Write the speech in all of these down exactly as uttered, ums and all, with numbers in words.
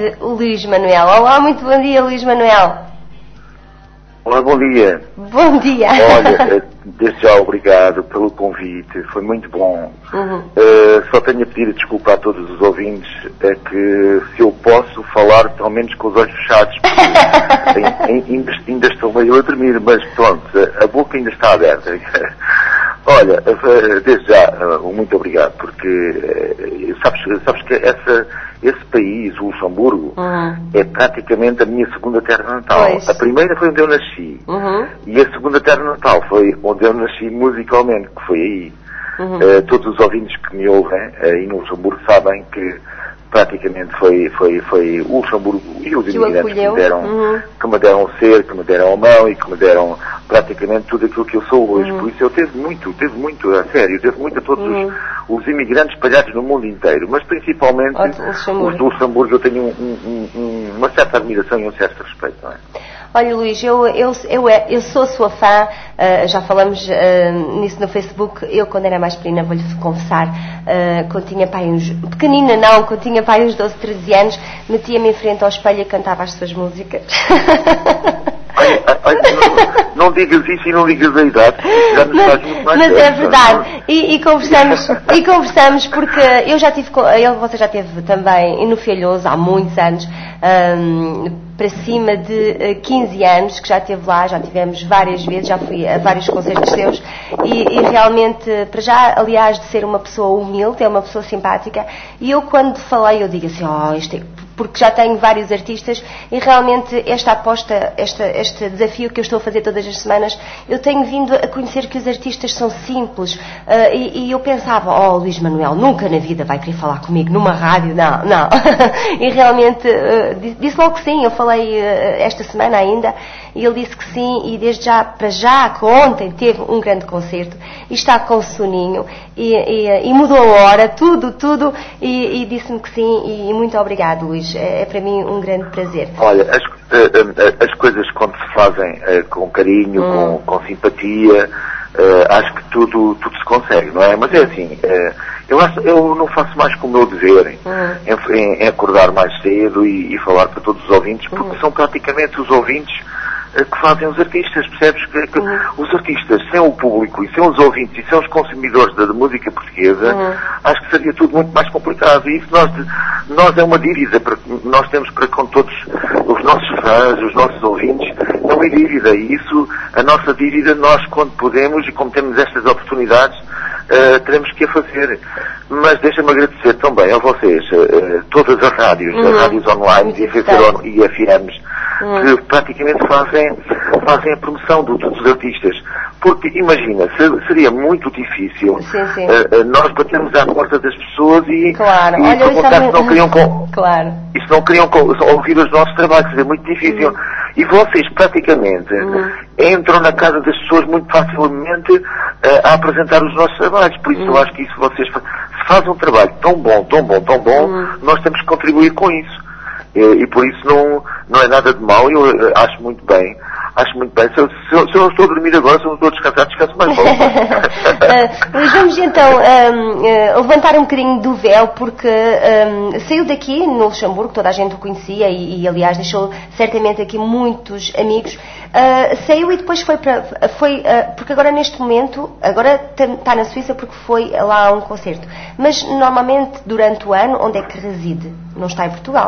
convite o Luís Manuel. Olá, muito bom dia, Luís Manuel. Olá, bom dia. Bom dia. Olha, desde já obrigado pelo convite, foi muito bom. Uhum. Uh, só tenho a pedir desculpa a todos os ouvintes, é que se eu posso falar pelo menos com os olhos fechados, porque ainda, ainda estou meio a dormir, mas pronto, a boca ainda está aberta. Olha, desde já, muito obrigado, porque sabes, sabes que essa, esse país, o Luxemburgo, uhum. é praticamente a minha segunda terra natal. Pois. A primeira foi onde eu nasci, uhum. e a segunda terra natal foi onde eu nasci musicalmente, que foi aí. Uhum. Uh, todos os ouvintes que me ouvem aí no Luxemburgo sabem que praticamente foi, foi, foi o Luxemburgo e os imigrantes que me, deram, uhum. que me deram ser, que me deram a mão e que me deram praticamente tudo aquilo que eu sou hoje. Uhum. Por isso eu teve muito, teve muito, a sério, teve muito a todos uhum. os, os imigrantes espalhados no mundo inteiro, mas principalmente os do Luxemburgo eu tenho um, um, um, uma certa admiração e um certo respeito, não é? Olha, Luís, eu, eu, eu, eu sou sua fã, uh, já falamos uh, nisso no Facebook. Eu, quando era mais pequenina, vou-lhe confessar, uh, quando tinha pai uns... Pequenina não, quando tinha pai uns doze, treze anos, metia-me em frente ao espelho e cantava as suas músicas. Ai, ai, ai, não, não digas isso e não digas a idade, já nos faz muito mais. Mas tempo, é verdade, e, e conversamos, e conversamos porque eu já tive, ele, você já teve também no Filhoso há muitos anos, um, para cima de quinze anos que já esteve lá, já tivemos várias vezes, já fui a vários concertos seus e, e realmente, para já, aliás, de ser uma pessoa humilde, é uma pessoa simpática, e eu quando falei, eu digo assim, oh, isto é... porque já tenho vários artistas e realmente esta aposta, esta, este desafio que eu estou a fazer todas as semanas, eu tenho vindo a conhecer que os artistas são simples, uh, e, e eu pensava, oh, Luís Manuel, nunca na vida vai querer falar comigo numa rádio, não, não. E realmente uh, disse logo que sim, eu falei uh, esta semana ainda, e ele disse que sim, e desde já, para já, que ontem teve um grande concerto, e está com soninho, e, e, e mudou a hora, tudo, tudo, e, e disse-me que sim, e muito obrigado, Luís. É, é para mim um grande prazer. Olha, as, uh, as coisas quando se fazem uh, com carinho, hum. com, com simpatia, uh, acho que tudo, tudo se consegue, não é? Mas é assim, uh, eu, acho, eu não faço mais como o meu dever hum. em, em, em acordar mais cedo e, e falar para todos os ouvintes, porque hum. são praticamente os ouvintes que fazem os artistas, percebes? Que, que uhum. os artistas, sem o público e sem os ouvintes e sem os consumidores da, da música portuguesa, uhum. acho que seria tudo muito mais complicado. E isso nós, nós é uma dívida para, nós temos para com todos os nossos fãs, os nossos ouvintes, não é dívida. E isso, a nossa dívida, nós quando podemos e como temos estas oportunidades, uh, teremos que a fazer. Mas deixa-me agradecer também a vocês, uh, todas as rádios, uhum. as rádios online e F Ms, que praticamente fazem, fazem a promoção do, dos artistas. Porque, imagina, se, seria muito difícil sim, sim. Uh, uh, nós batermos à porta das pessoas e, claro. e Olha, perguntar se não queriam, com, claro. se não queriam com, ouvir os nossos trabalhos. Seria muito difícil. Uhum. E vocês, praticamente, uhum. entram na casa das pessoas muito facilmente uh, a apresentar os nossos trabalhos. Por isso, uhum. eu acho que isso vocês se fazem um trabalho tão bom, tão bom, tão bom, uhum. nós temos que contribuir com isso. E, e por isso não, não é nada de mal, eu uh, acho muito bem, acho muito bem. Se eu, se eu, se eu não estou a dormir agora, se eu não estou a descansar, descanso mais bom. uh, vamos então um, uh, levantar um bocadinho do véu, porque um, saiu daqui no Luxemburgo, toda a gente o conhecia e, e aliás deixou certamente aqui muitos amigos. Uh, saiu e depois foi para, foi, uh, porque agora neste momento, agora está na Suíça porque foi lá a um concerto. Mas normalmente durante o ano, onde é que reside? Não está em Portugal?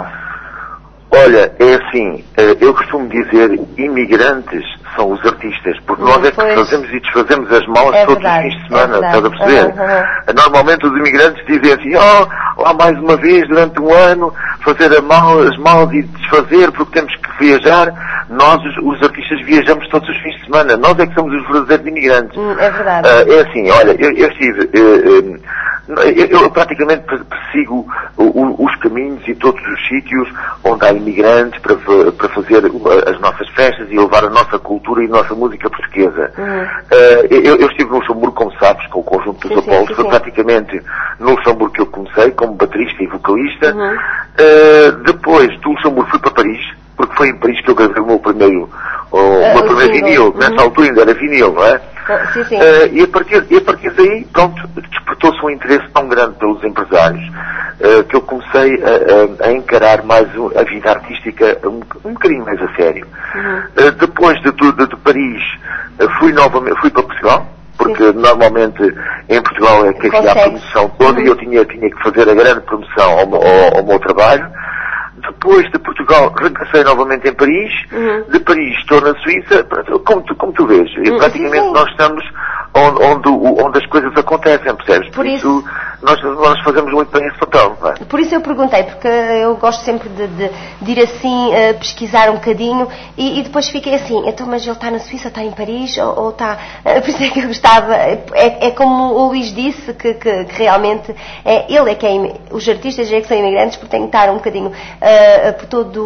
Olha, é assim, eu costumo dizer, imigrantes são os artistas, porque nós é que pois. fazemos e desfazemos as malas é todos verdade, os fins de semana, é estás a perceber? Uhum, uhum. Normalmente os imigrantes dizem assim, oh, lá mais uma vez durante um ano, fazer a mala, as malas e desfazer porque temos que viajar. Nós, os, os artistas, viajamos todos os fins de semana, nós é que somos os verdadeiros imigrantes. Hum, é verdade. Uh, é assim, olha, eu, eu estive... Uh, um, Eu, eu praticamente persigo os caminhos e todos os sítios onde há imigrantes para, para fazer as nossas festas e levar a nossa cultura e a nossa música portuguesa. Uhum. Uh, eu, eu estive no Luxemburgo, como sabes, com o conjunto dos Apolos. Foi praticamente no Luxemburgo que eu comecei, como baterista e vocalista. Uhum. Uh, depois do Luxemburgo fui para Paris, porque foi em Paris que eu gravei o meu primeiro, o, o meu primeiro vinil. Uhum. Nessa altura ainda era vinil, não é? Sim, sim. Uh, e, a partir, e a partir daí, pronto, despertou-se um interesse tão grande pelos empresários uh, que eu comecei a, a, a encarar mais a vida artística um, um bocadinho mais a sério. Uhum. Uh, depois de, de, de Paris, uh, fui novamente, fui para Portugal, porque sim, normalmente em Portugal é que havia a promoção toda, uhum, e eu tinha, tinha que fazer a grande promoção ao, ao, ao meu trabalho. Depois de Portugal, regressei novamente em Paris. Uhum. De Paris estou na Suíça. Como tu, como tu vês, uhum, praticamente sim, sim, nós estamos onde, onde, onde as coisas acontecem, percebes? Por, Por isso, isso nós, nós fazemos muito bem esse papel, não é? Por isso eu perguntei, porque eu gosto sempre de, de, de ir assim, uh, pesquisar um bocadinho, e, e depois fiquei assim, então, mas ele está na Suíça, está em Paris, ou, ou está... Uh, por isso é que eu gostava, é, é como o Luís disse, que, que, que realmente, é, ele é que é, os artistas é que são imigrantes, porque têm que estar um bocadinho uh, por todo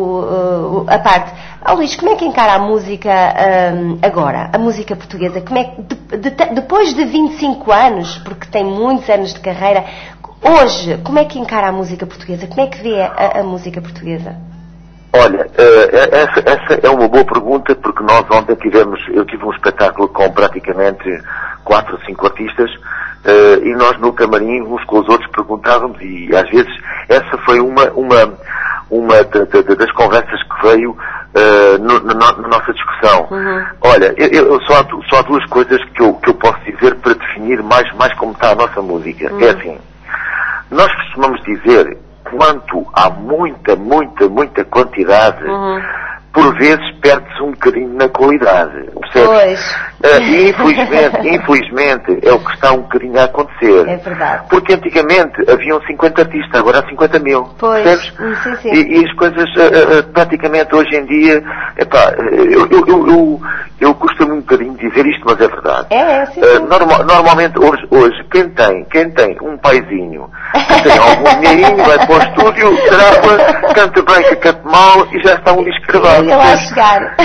uh, a parte. Oh, Luís, como é que encara a música um, agora, a música portuguesa? Como é que, de, de, depois de vinte e cinco anos, porque tem muitos anos de carreira, hoje, como é que encara a música portuguesa? Como é que vê a, a música portuguesa? Olha, uh, essa, essa é uma boa pergunta, porque nós ontem tivemos, eu tive um espetáculo com praticamente quatro ou cinco artistas, uh, e nós no camarim, uns com os outros, perguntávamos, e às vezes essa foi uma, uma, uma de, de, das conversas que veio uh, no, na, na nossa discussão. Uhum. Olha, eu, eu, só, há, só há duas coisas que eu, que eu posso dizer para definir mais, mais como está a nossa música. Uhum. É assim, nós costumamos dizer, quanto há muita, muita, muita quantidade, uhum, por vezes perde-se um bocadinho na qualidade, percebes? Uh, e infelizmente, infelizmente é o que está um bocadinho a acontecer. É verdade. Porque antigamente haviam cinquenta artistas, agora há cinquenta mil, pois, percebes? Sim, sim. E, e as coisas uh, uh, praticamente hoje em dia, epá, eu, eu, eu, eu, eu custa-me um bocadinho dizer isto, mas é verdade. É, é, sim, uh, sim. Norma, normalmente hoje, hoje quem tem, quem tem um paizinho, que tem algum dinheirinho, vai para o estúdio, grava, canta bem, canta mal e já está um disco gravado. Eu ia lá chegar.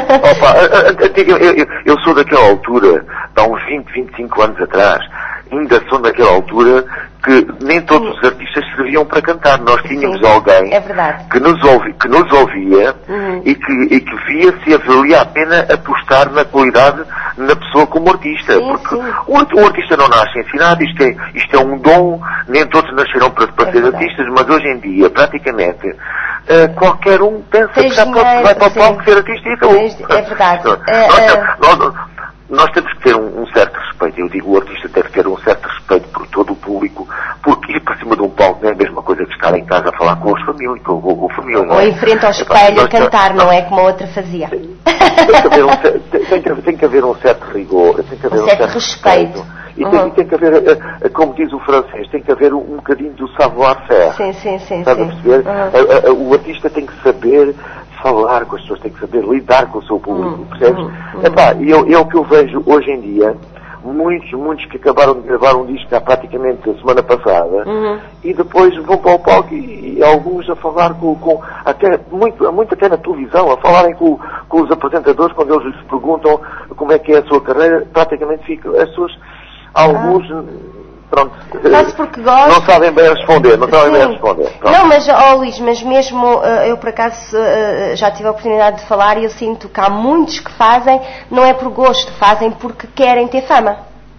Opa, eu, eu, eu sou daquela altura, há uns vinte, vinte e cinco anos atrás, ainda sou daquela altura que nem todos os artistas serviam para cantar. Nós tínhamos sim, alguém é verdade, que, nos ouvi, que nos ouvia, uhum, e, que, e que via se valia a pena apostar na qualidade na pessoa como artista. Sim, porque sim. O, o artista não nasce ensinado, isto é, isto é um dom, nem todos nasceram para, para é ser verdade, artistas, mas hoje em dia, praticamente, uh, qualquer um pensa Tem que já pode, vai para o palco ser artista e acabou. É verdade. Nós, uh, nós, nós temos que ter um, um certo respeito. Eu digo, o artista deve ter um certo respeito por todo o público, porque ir para cima de um palco não é a mesma coisa que estar em casa a falar com as famílias, com, com, com a família. Ou em frente ao espelho a cantar, não é como a outra fazia. Tem, tem, que haver um, tem, tem, que, tem que haver um certo rigor, tem que haver um, um certo, certo respeito. respeito. E, tem, uhum, e tem que haver, como diz o francês, tem que haver um, um bocadinho do savoir-faire. Sim, sim, sim. Estás a perceber? Uhum. A, a, o artista tem que saber falar com as pessoas, tem que saber lidar com o seu público, uhum, percebes? Uhum. Epá, e eu, é o que eu vejo hoje em dia, muitos, muitos que acabaram de gravar um disco há praticamente a semana passada, uhum, e depois vão para o palco e, e alguns a falar com, com até, muito, muito até na televisão, a falarem com, com os apresentadores, quando eles lhes perguntam como é que é a sua carreira, praticamente ficam, as pessoas, alguns, ah. pronto, porque gosto. Não sabem bem responder, não sabem bem responder. Pronto. Não, mas, ó, Luís, mas mesmo uh, eu por acaso uh, já tive a oportunidade de falar e eu sinto que há muitos que fazem, não é por gosto, fazem porque querem ter fama.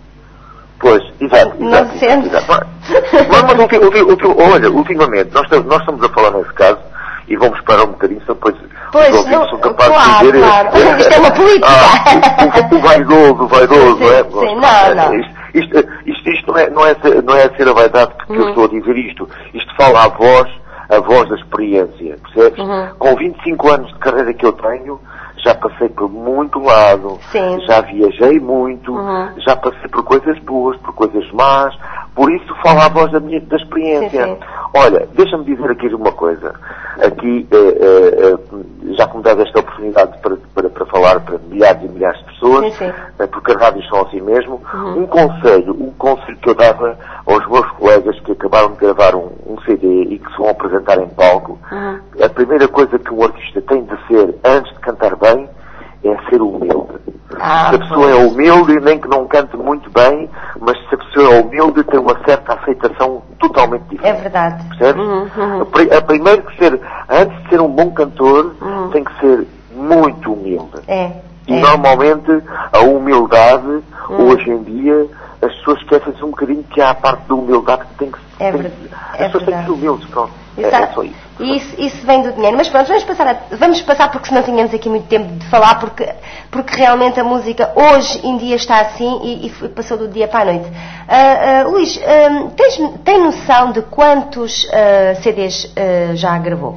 Pois, exato, não exato. Se exato, exato. Mas, mas o que, o que, o que, olha, ultimamente, nós, nós estamos a falar nesse caso, e vamos parar um bocadinho, só depois pois, os ouvintes são capazes claro, de dizer... Claro. Isto é uma política. Ah, o, o vaidoso, o vaidoso, sim, não é? Sim, não, não. Isto, isto, isto, isto não, é, não, é ser, não é ser a vaidade que uhum, eu estou a dizer isto. Isto fala a voz, a voz da experiência, percebes? Uhum. Com vinte e cinco anos de carreira que eu tenho, já passei por muito lado, sim, já viajei muito, uhum, já passei por coisas boas, por coisas más, por isso fala a voz da, minha, da experiência. Sim, sim. Olha, deixa-me dizer aqui uma coisa. Aqui, eh, eh, já que me dás esta oportunidade para, para, para falar para milhares e milhares de pessoas, sim, sim, eh, porque as rádios são assim mesmo, uhum, um conselho, um conselho que eu dava aos meus colegas que acabaram de gravar um, um C D e que se vão apresentar em palco, uhum, a primeira coisa que um artista tem de ser antes de cantar bem é ser humilde. Ah, se a pessoa é humilde, nem que não cante muito bem, mas se a pessoa é humilde, tem uma certa aceitação totalmente diferente. É verdade. Percebes? Uhum, uhum. A, a primeiro que ser, antes de ser um bom cantor, uhum, tem que ser muito humilde. É. E é. nós normalmente a humildade, hum. hoje em dia, as pessoas esquecem-se um bocadinho que há a parte da humildade que tem que é tem, verdade, as é pessoas verdade. têm que ser humildes, pronto. É, é só isso. E isso, isso vem do dinheiro. Mas pronto, vamos passar, a, vamos passar porque senão tínhamos aqui muito tempo de falar, porque, porque realmente a música hoje em dia está assim e, e passou do dia para a noite. Uh, uh, Luís, uh, tens, tem noção de quantos uh, C Ds uh, já gravou?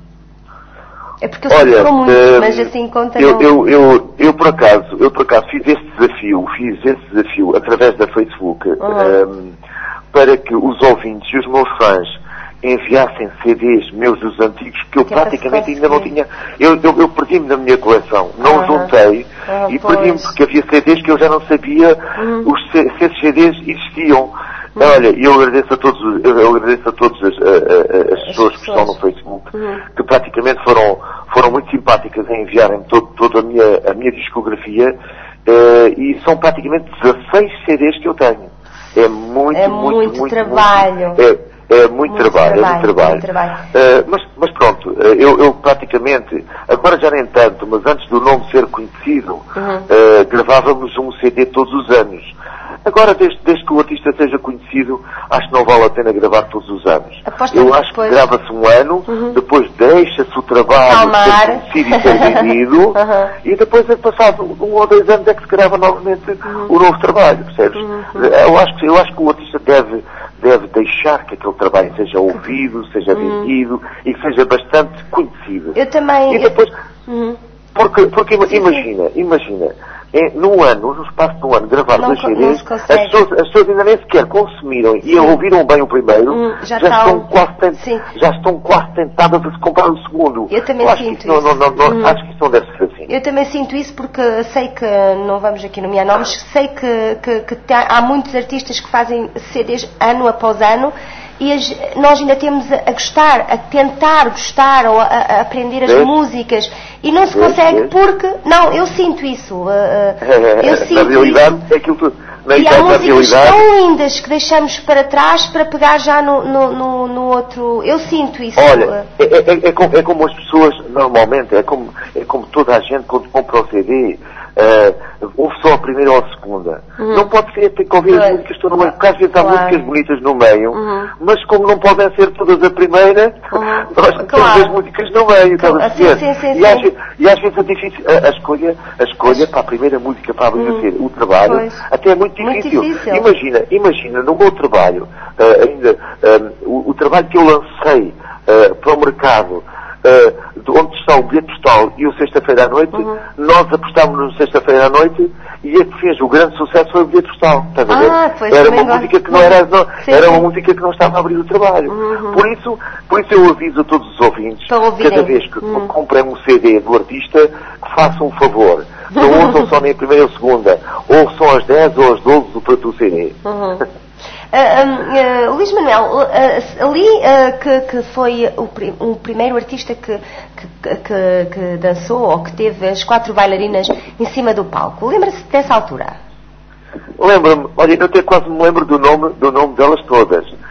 É porque eu sei que sou muito, uh, mas assim conta eu, não... eu, eu, eu, por acaso, eu por acaso fiz este desafio, fiz este desafio através da Facebook, uhum. um, para que os ouvintes e os meus fãs enviassem C Ds meus dos antigos, que eu que praticamente ainda não tinha. Eu, eu, eu perdi-me na minha coleção, não uhum. juntei uhum, e perdi-me porque havia C Ds que eu já não sabia uhum. os, se esses C Ds existiam. Uhum. Olha, eu agradeço a todos, eu agradeço a todas as, a, a, as, as pessoas que estão no Facebook, uhum. que praticamente foram, foram muito simpáticas em enviarem todo, toda a minha, a minha discografia, uh, e são praticamente dezasseis C Ds que eu tenho. É muito, é muito, muito, muito trabalho. Muito, é, É muito, muito trabalho, trabalho, é muito trabalho. Muito trabalho. Uh, mas, mas pronto, uh, eu, eu praticamente, agora já nem tanto, mas antes do nome ser conhecido, uhum. uh, gravávamos um C D todos os anos. Agora, desde, desde que o artista seja conhecido, acho que não vale a pena gravar todos os anos. Aposto eu que acho depois... que grava-se um ano, uhum. depois deixa-se o trabalho Calmar. ser conhecido e ser vendido, uhum. e depois, é passado um ou dois anos, é que se grava novamente uhum. o novo trabalho, percebes? Uhum. Eu, acho que, eu acho que o artista deve... deve deixar que aquele trabalho seja ouvido, seja hum. vendido e que seja bastante conhecido. Eu também... E depois, eu... Uhum. porque, porque sim, imagina, sim. imagina, é, num ano, no espaço de um ano, gravar não, dois C Ds, as pessoas, as pessoas ainda nem sequer consumiram sim. e ouviram bem o primeiro, hum, já, já, estão quase tent, já estão quase tentadas a se comprar o segundo. Eu também eu sinto isso. isso. Não, não, não, hum. Acho que isso não deve ser assim. Eu também sinto isso porque sei que, não vamos aqui nomear nomes, sei que, que, que tá, há muitos artistas que fazem C Ds ano após ano e as, nós ainda temos a, a gostar, a tentar gostar ou a, a aprender as Vês? músicas e não se Vês? consegue Vês? porque... Não, eu sinto isso. Uh, eu sinto Na realidade, isso. É aquilo que... Na e há músicas tão lindas que deixamos para trás para pegar já no, no, no, no outro... Eu sinto isso. Olha, é, é, é, como, é como as pessoas, normalmente, é como, é como toda a gente quando compra o C D, uh, ouve só a primeira ou a segunda. Uhum. Não pode ser, tem que ouvir as músicas todas no meio, porque às vezes há claro. músicas bonitas no meio, uhum. mas como não podem ser todas a primeira, uhum. nós temos claro. as músicas no meio, estás a sim, sim, sim, e, às vezes, e às vezes é difícil, a, a escolha, a escolha para a primeira música, para abrir uhum. o trabalho, pois. até é muito difícil. Muito difícil. Imagina, imagina, no meu trabalho, uh, ainda, um, o, o trabalho que eu lancei uh, para o mercado, Uh, de onde está o bilhete postal e o sexta-feira à noite, uhum. nós apostámos no sexta-feira à noite e a que fez o grande sucesso foi o bilhete postal. Estás a ver? Ah, pois, era uma música que não era, não, sim, era sim. uma música que não estava a abrir o trabalho. Uhum. Por isso, por isso eu aviso a todos os ouvintes, cada vez que uhum. comprem um C D do artista, que façam um favor. Não ouçam só nem a primeira ou a segunda, ouçam às dez ou às doze do prato C D. Uhum. Uh, um, uh, Luís Manuel, uh, ali uh, que, que foi o, prim, o primeiro artista que, que, que, que dançou ou que teve as quatro bailarinas em cima do palco. Lembra-se dessa altura? Lembro-me, olha, eu até quase me lembro do nome, do nome delas todas. Uh,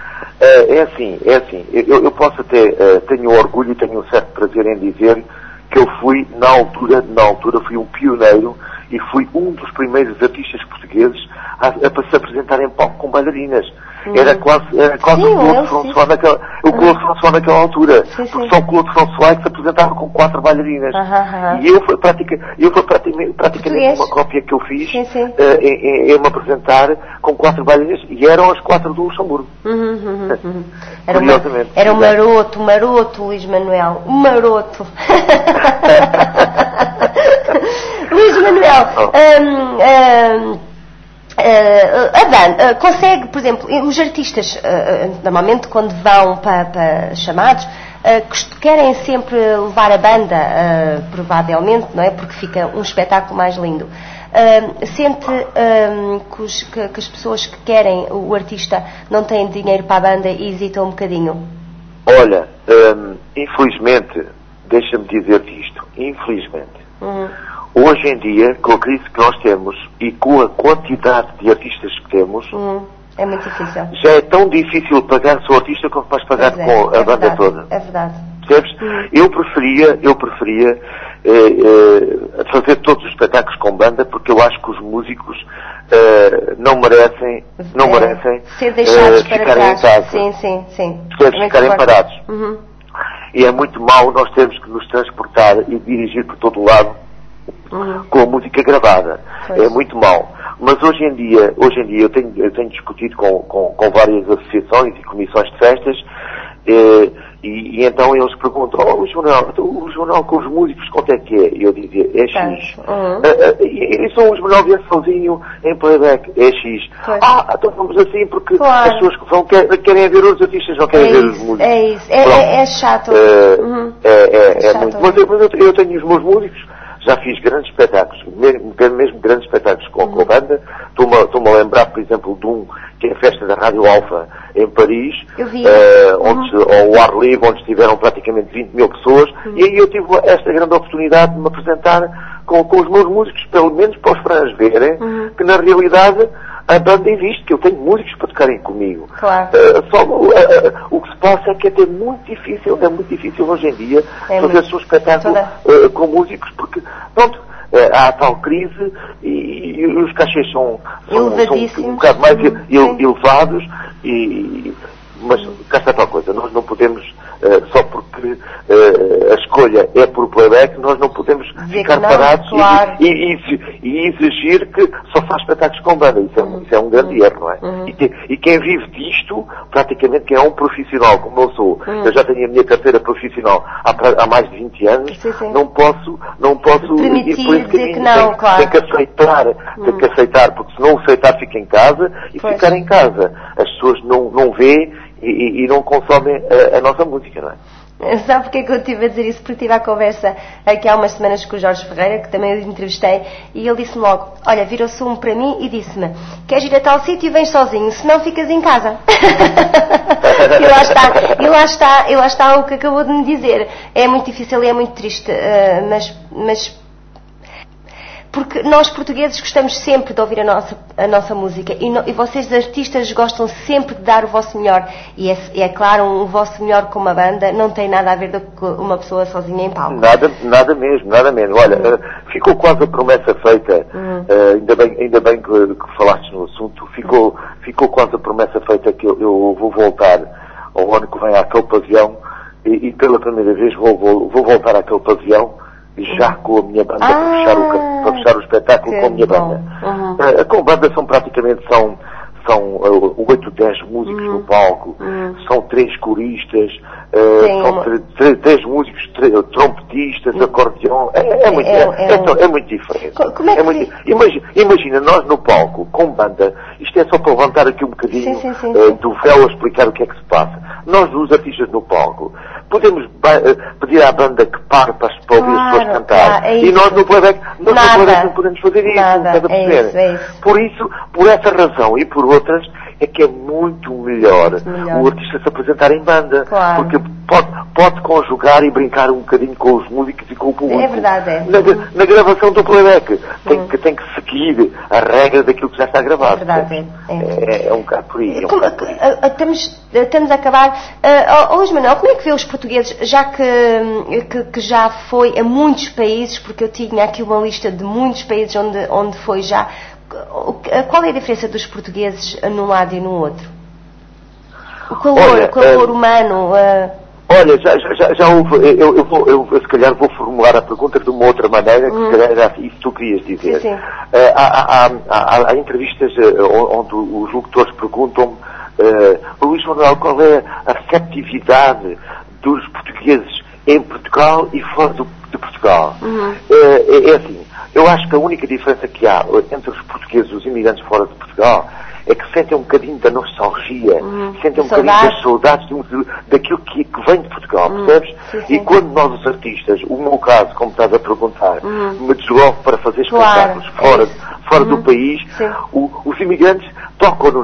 é assim, é assim, eu, eu posso até, uh, tenho orgulho e tenho um certo prazer em dizer que eu fui, na altura, na altura fui um pioneiro e fui um dos primeiros artistas portugueses a, a se apresentar em palco com bailarinas. Hum. Era quase, era quase sim, o Claude François naquela, o Claude hum. François naquela altura. Sim, porque sim. só o Claude François que se apresentava com quatro bailarinas. Ah, ah, ah. E eu foi, pratica, eu foi praticamente, praticamente uma cópia que eu fiz sim, sim. Uh, em, em, em me apresentar com quatro bailarinas e eram as quatro do Luxemburgo. Uhum, uhum, uhum. Era, uma, era um maroto, maroto, Luís Manuel. Um maroto. Luís Manuel, oh. um, um, Uh, a banda uh, consegue, por exemplo, os artistas uh, normalmente quando vão para, para chamados uh, querem sempre levar a banda, uh, provavelmente, não é? Porque fica um espetáculo mais lindo. Uh, sente uh, que, os, que, que as pessoas que querem o artista não têm dinheiro para a banda e hesitam um bocadinho? Olha, um, infelizmente, deixa-me dizer-te isto, infelizmente. Uhum. Hoje em dia, com a crise que nós temos e com a quantidade de artistas que temos, hum, é muito difícil. Já é tão difícil pagar só o artista quanto vais pagar é, com a é banda verdade, toda. É verdade. Percebes? Hum. Eu preferia, eu preferia é, é, fazer todos os espetáculos com banda, porque eu acho que os músicos é, não merecem, não é, merecem ser deixados é, para ficarem trás. em casa. Sim, sim, sim. Ficarem, ficarem parados. Uhum. E é muito mau nós termos que nos transportar e dirigir por todo o lado uhum. com a música gravada. Pois. É muito mau. Mas hoje em dia, hoje em dia eu tenho, eu tenho discutido com, com, com várias associações e comissões de festas, eh, e, e então eles perguntam, oh, o jornal, o jornal com os músicos, quanto é que é? E eu dizia, é X. Uhum. Uh, uh, e, e são os melhores sozinho em playback, é X. Pois. Ah, então vamos assim, porque claro. As pessoas que vão, querem, querem ver os artistas, não querem é ver isso, os músicos. É isso, é, é, é chato. Uh, uhum. É, é, é, é chato, muito. Mas, eu, mas eu, eu tenho os meus músicos. Já fiz grandes espetáculos, mesmo, mesmo grandes espetáculos com, uhum. com a banda. Estou-me, estou-me a lembrar, por exemplo, de um que é a festa da Rádio Alfa em Paris, uh, onde, uhum. ao ar livre, onde estiveram praticamente vinte mil pessoas, uhum. e aí eu tive esta grande oportunidade de me apresentar com, com os meus músicos, pelo menos para os fãs verem uhum. que na realidade a banda existe, que eu tenho músicos para tocarem comigo. Claro. Uh, só, uh, uh, o que se passa é que é muito difícil, é muito difícil hoje em dia é fazer o um espetáculo uh, com músicos, porque, pronto, uh, há a tal crise e, e os cachês são, são, são um bocado mais uhum. ele, elevados, e, mas cá está tal coisa, nós não podemos, uh, só porque uh, a escolha é por playback, nós não podemos Dizer ficar não, parados claro. e, e, e, e exigir que só faz espetáculos com banda. Isso é, uhum. isso é um grande uhum. erro, não é? Uhum. E, que, e quem vive disto, praticamente quem é um profissional, como eu sou, uhum. eu já tenho a minha carteira profissional há, há mais de vinte anos, sim, sim. não posso, não posso permitir ir por esse dizer caminho. que não, tem, claro. tem que aceitar, uhum. tem que aceitar, porque se não aceitar fica em casa, e pois. Ficar em casa, as pessoas não, não vêem E, e não consomem a, a nossa música, não é? Sabe porque é que eu estive a dizer isso? Porque tive a conversa aqui há umas semanas com o Jorge Ferreira, que também eu entrevistei, e ele disse-me logo, olha, virou-se um para mim e disse-me, queres ir a tal sítio e vens sozinho, senão ficas em casa. e lá está, e lá está, e lá está o que acabou de me dizer. É muito difícil e é muito triste, uh, mas... mas porque nós portugueses gostamos sempre de ouvir a nossa, a nossa música e, no, e vocês artistas gostam sempre de dar o vosso melhor e é, é claro, um, o vosso melhor com uma banda não tem nada a ver com uma pessoa sozinha em palco. Nada, nada mesmo, nada mesmo. Olha, uhum. uh, ficou quase a promessa feita, uhum. uh, ainda bem, ainda bem que, que falaste no assunto, ficou, ficou quase a promessa feita que eu, eu vou voltar ao ano que vem àquele pavilhão e, e pela primeira vez vou, vou, vou voltar àquele pavilhão já com a minha banda, ah, para, fechar o, para fechar o espetáculo com a minha bom. Banda. Uhum. Uh, com banda são praticamente são, são uh, oito, dez músicos uhum. no palco, uhum. são três coristas, uh, são três músicos, trompetistas, uhum. acordeão, é, é, muito, é, é, é, é, é muito diferente. Como é que é muito, imagina, imagina, nós no palco, com banda, isto é só para levantar aqui um bocadinho sim, sim, sim, uh, do véu a explicar o que é que se passa. Nós, os artistas no palco, podemos pedir à banda que pare para, para ouvir claro, as pessoas cantar. Claro, é e nós no playback, nós no playback não podemos fazer isso. Nada, é isso, é isso. Por isso, por essa razão e por outras, é que é muito melhor, muito melhor. O artista se apresentar em banda. Claro. Porque pode, pode conjugar e brincar um bocadinho com os músicos e com o público. É verdade, é. Na, na gravação do playback. Tem, uhum. que, tem que seguir a regra daquilo que já está gravado. É verdade, é. É, é um bocado por aí. É um como, por aí. Estamos, estamos a acabar. Uh, hoje, Manuel, como é que vê os portugueses, já que, que, que já foi a muitos países, porque eu tinha aqui uma lista de muitos países onde, onde foi já. Qual é a diferença dos portugueses num lado e no outro? O calor, olha, o calor uh, humano. Uh... Olha, já, já, já houve. Eu, eu, vou, eu se calhar vou formular a pergunta de uma outra maneira, que hum. se calhar era isso que tu querias dizer. Sim, sim. Uh, há, há, há, há entrevistas uh, onde os locutores perguntam-me, uh, Luís Manuel, qual é a receptividade dos portugueses em Portugal e fora do, de Portugal? Uhum. Uh, é, é assim. Eu acho que a única diferença que há entre os portugueses e os imigrantes fora de Portugal é que sentem um bocadinho da nostalgia, uhum. sentem um Saudade. bocadinho das saudades de, de, daquilo que, que vem de Portugal, uhum. percebes? Sim, sim. E quando nós, os artistas, o meu caso, como estás a perguntar, uhum. me desloco para fazer claro. espetáculos fora, é fora uhum. do país, o, os imigrantes tocam-nos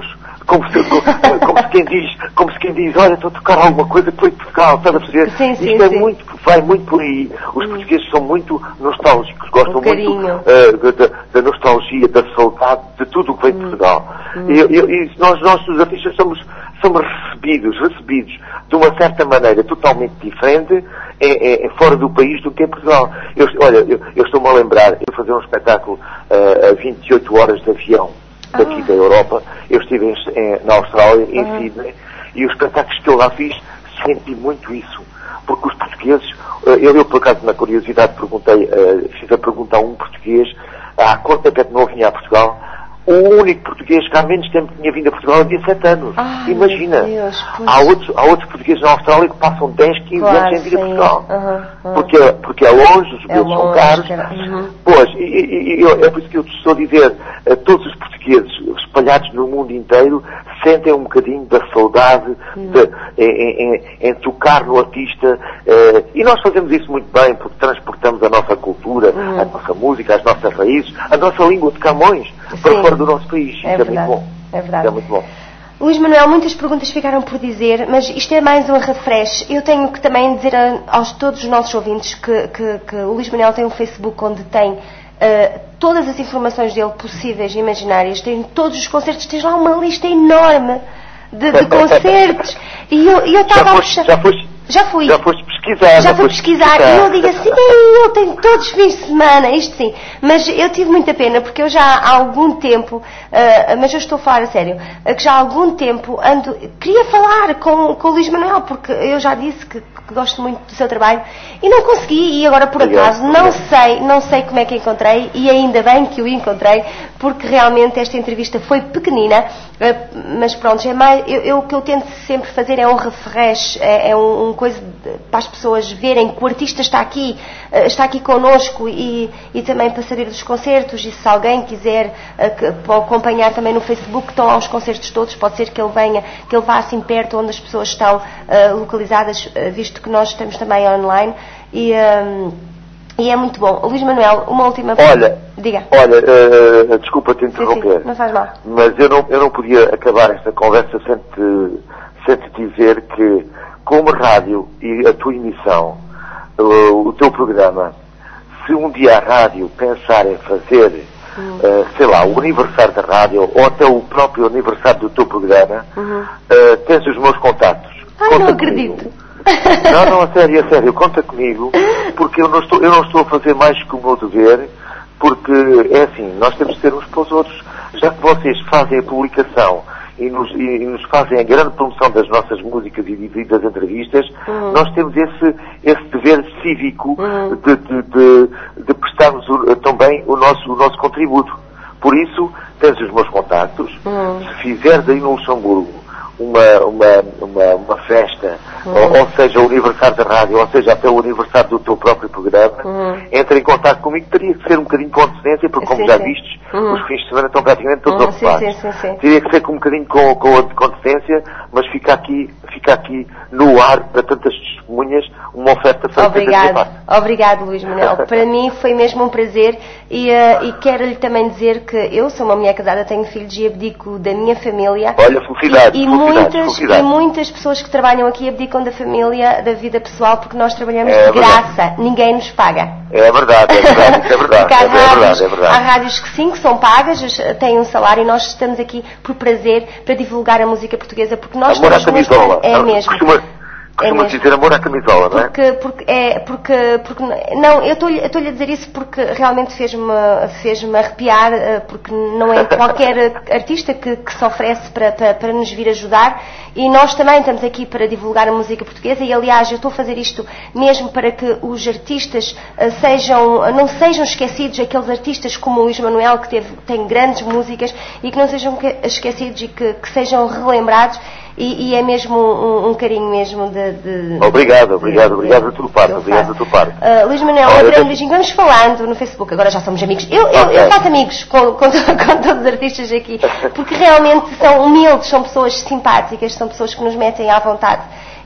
como se, como, como se quem diz, como se quem diz, olha, estou a tocar alguma coisa que foi de Portugal, estás a perceber? Sim, sim, Isto é sim. muito, vai muito por aí. Os hum. portugueses são muito nostálgicos, gostam um muito uh, da, da nostalgia, da saudade, de tudo o que vem de hum. Portugal. Hum. E, e, e nós, nós, os artistas, somos, somos recebidos, recebidos de uma certa maneira totalmente diferente é, é, fora do país do que em Portugal. Eu, olha, eu, eu estou-me a lembrar, eu fazer um espetáculo uh, a vinte e oito horas de avião daqui ah. da Europa. Eu estive em, em, na Austrália, em ah. Sydney, e os espetáculos que eu lá fiz, senti muito isso. Porque os portugueses, uh, eu, eu por acaso na curiosidade perguntei, uh, fiz a pergunta a um português, há quanto tempo é que não vinha a Portugal? O único português que há menos tempo tinha vindo a Portugal havia sete anos. Ai, imagina. Deus, há, outros, há outros portugueses na Austrália que passam dez, quinze claro, anos sem vir a Portugal. Uhum, uhum. Porque, porque é longe, os bilhetes é são caros. Uhum. Pois, e, e, e é por isso que eu te estou a dizer, uh, todos os portugueses espalhados no mundo inteiro sentem um bocadinho da saudade uhum. de, em, em, em tocar no artista. Uh, e nós fazemos isso muito bem, porque transportamos a nossa cultura, uhum. a nossa música, as nossas raízes, a nossa língua de Camões para Sim. fora do nosso país. Isso é, é muito bom. É verdade. É muito bom. Luís Manuel, muitas perguntas ficaram por dizer, mas isto é mais um refresh. Eu tenho que também dizer a, aos todos os nossos ouvintes que, que, que o Luís Manuel tem um Facebook onde tem uh, todas as informações dele possíveis e imaginárias, tem todos os concertos, tens lá uma lista enorme de, de concertos. E eu estava a puxar... Já foste, já fui. Já foste pesquisar. Já fui pesquisar. pesquisar. E eu digo assim, eu tenho todos os fins de semana, isto sim. Mas eu tive muita pena, porque eu já há algum tempo, uh, mas eu estou a falar a sério, uh, que já há algum tempo ando, queria falar com, com o Luís Manuel, porque eu já disse que, que gosto muito do seu trabalho, e não consegui, e agora por acaso não sei, não sei como é que encontrei, e ainda bem que o encontrei, porque realmente esta entrevista foi pequenina, uh, mas pronto, é mais, eu, eu, o que eu tento sempre fazer é um refresh, é, é um, um coisa de, para as pessoas verem que o artista está aqui, uh, está aqui connosco, e, e também para saber dos concertos, e se alguém quiser uh, que, pode acompanhar também no Facebook, estão lá os concertos todos, pode ser que ele venha, que ele vá assim perto onde as pessoas estão uh, localizadas, uh, visto que nós estamos também online, e, um, e é muito bom. Luís Manuel, uma última Olha, diga. Olha, uh, desculpa te interromper, sim, sim, não faz mal. Mas eu não, eu não podia acabar esta conversa sem te, sem te dizer que, como rádio e a tua emissão, uh, o teu programa, se um dia a rádio pensar em fazer, uhum. uh, sei lá, o aniversário da rádio, ou até o próprio aniversário do teu programa, uhum. uh, tens os meus contactos. Ai, Conta não comigo. acredito. Não, não, a sério, a sério, conta comigo, porque eu não estou, eu não estou a fazer mais que o meu dever, porque é assim, nós temos de ter uns para os outros, já que vocês fazem a publicação e nos, e nos fazem a grande promoção das nossas músicas e, e das entrevistas, uhum. nós temos esse, esse dever cívico uhum. de, de, de, de prestarmos o, também o nosso, o nosso contributo. Por isso, tens os meus contactos, uhum. se fizeres aí no Luxemburgo uma, uma, uma, uma festa, uhum. ou, ou seja, o aniversário da rádio, ou seja, até o aniversário do teu próprio programa, uhum. entra em contato comigo, teria que ser um bocadinho com antecedência, porque como sim, já sim. vistes, uhum. os fins de semana estão praticamente todos uhum, ocupados. Sim, sim, sim, sim. Teria que ser com um bocadinho com, com, com antecedência, mas fica aqui, fica aqui no ar para tantas testemunhas uma oferta feita. Obrigado, obrigado Luís Manuel. Para mim foi mesmo um prazer, e, uh, e quero-lhe também dizer que eu sou uma mulher casada, tenho filhos e abdico da minha família. Olha, felicidade, e, e muitas, e muitas pessoas que trabalham aqui abdicam da família, da vida pessoal, porque nós trabalhamos é de graça, verdade. Ninguém nos paga. É verdade, é verdade, isso é verdade. Há, é, rádios, verdade é verdade. Há rádios que sim, que são pagas, têm um salário, e nós estamos aqui por prazer para divulgar a música portuguesa, porque nós Amor à camisola. É mesmo. Costuma, costuma é dizer amor à camisola, não é? Porque, porque, é, porque, porque não, eu estou-lhe a dizer isso porque realmente fez-me fez-me arrepiar, porque não é qualquer artista que, que se oferece para, para, para nos vir ajudar, e nós também estamos aqui para divulgar a música portuguesa, e aliás eu estou a fazer isto mesmo para que os artistas sejam, não sejam esquecidos, aqueles artistas como o Luís Manuel, que teve, tem grandes músicas, e que não sejam esquecidos e que, que sejam relembrados. E, e é mesmo um, um carinho mesmo de... de obrigado, obrigado, de, obrigado da tua parte, obrigado da tua parte. Uh, Luís Manuel, um grande beijinho, vamos falando no Facebook, agora já somos amigos. Eu, eu, okay. eu faço amigos com, com, com todos os artistas aqui, porque realmente são humildes, são pessoas simpáticas, são pessoas que nos metem à vontade.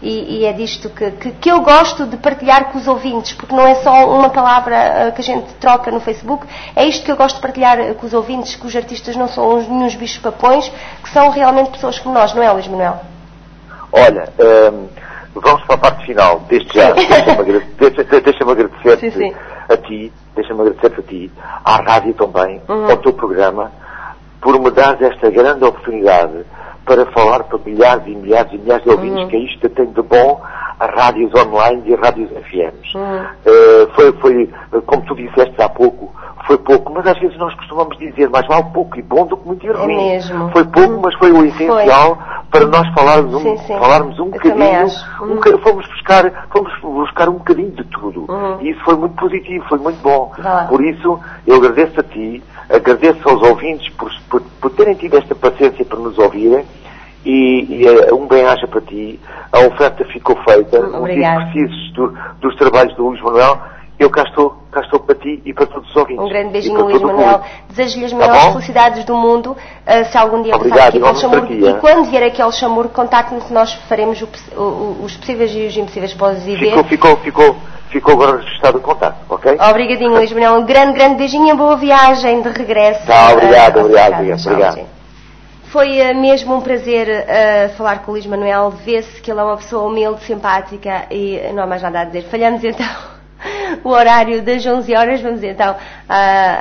e, e é disto que, que, que eu gosto de partilhar com os ouvintes, porque não é só uma palavra uh, que a gente troca no Facebook, é isto que eu gosto de partilhar uh, com os ouvintes, que os artistas não são uns, nenhum bichos papões, que são realmente pessoas como nós, não é, Luís Manuel? Olha, um, vamos para a parte final, desde já, deixa-me agradecer, deixa-me agradecer-te sim, sim. a ti, deixa-me agradecer-te a ti, à rádio também, uhum. ao teu programa, por me dares esta grande oportunidade para falar para milhares e milhares e milhares de ouvintes, uhum. que é isto que tem de bom a rádios online e a rádios F Ms. Uhum. Uh, foi, foi, como tu disseste há pouco, foi pouco, mas às vezes nós costumamos dizer mais vale pouco e bom do que muito e ruim. É mesmo. Foi pouco, uhum. mas foi o essencial foi. para nós falarmos um, sim, sim. falarmos um bocadinho, uhum. um, fomos, buscar, fomos buscar um bocadinho de tudo. Uhum. E isso foi muito positivo, foi muito bom. Vai. Por isso, eu agradeço a ti, agradeço aos ouvintes por, por, por terem tido esta paciência para nos ouvirem. E, e um bem-aja para ti, a oferta ficou feita, não precisos do, dos trabalhos do Luís Manuel, eu cá estou, cá estou para ti e para todos os ouvintes. Um grande beijinho, Luís Manuel. Desejo-lhe as maiores tá felicidades do mundo, uh, se algum dia passar aqui ao Chamurgo. E quando vier aqui ao Chamurgo, contacte-me que nós faremos o, o, os possíveis e os impossíveis para os ir ver. Ficou, ficou, ficou, ficou agora registrado o contato, ok? Obrigadinho, Luís Manuel. Um grande, grande beijinho e boa viagem de regresso. Tá, obrigado, uh, obrigado, obrigado. obrigado. Foi uh, mesmo um prazer uh, falar com o Luís Manuel. Vê-se que ele é uma pessoa humilde, simpática e não há mais nada a dizer. Falhamos então o horário das onze horas. Vamos então... Uh,